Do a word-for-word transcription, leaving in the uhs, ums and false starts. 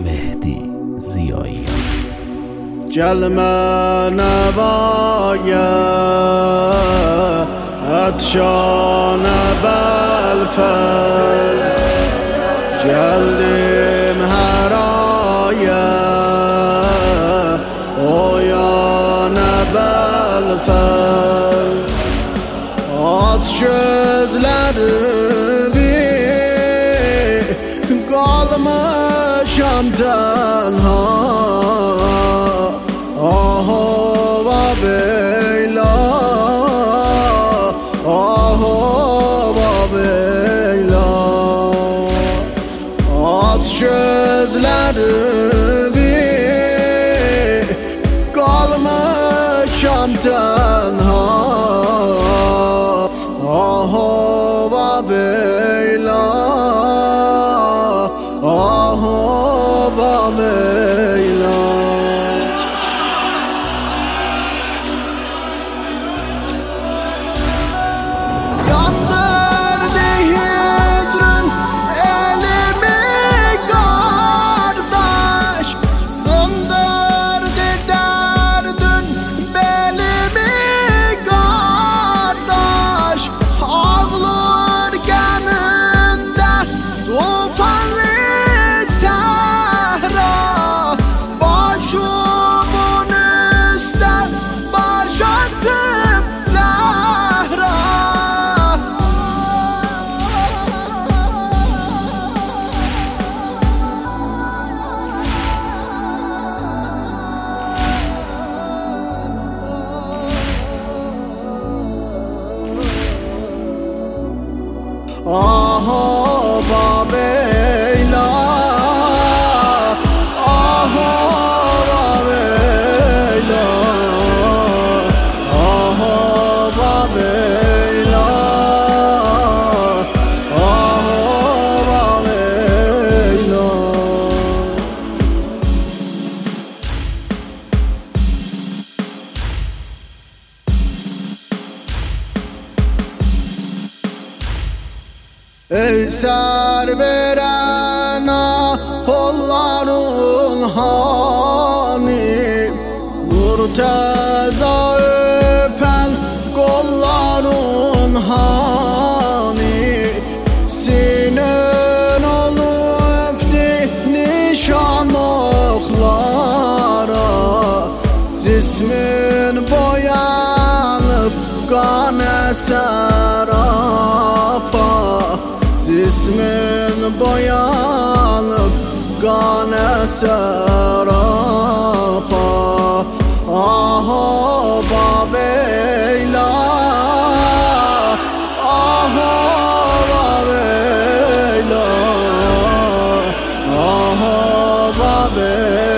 مهدی زیایی. جلم نبایه اتشان بلفل جلدیم هرایه اویان بلفل at gözlerimi kalmışam tenha ahova beyla ahova beyla at gözlerimi kalmışam tenha ahova beyla ahova beyla. Yandırdı hicrin elimi kardeş, sındırdı derdin belimi kardeş. Ağlar geminde tufanlı sahra, başımın üstte baş atıp zahra. Ahova beyla ahova beyla ahova beyla ahova beyla. Ey ser veren kolların hani, murteza öpen kolların hani, sinen olup di nişan oklara, cismin boyanıp kan eser apa. Cismin boyanıp kan eser apa. Ahova beyla ahova beyla ahova beyla.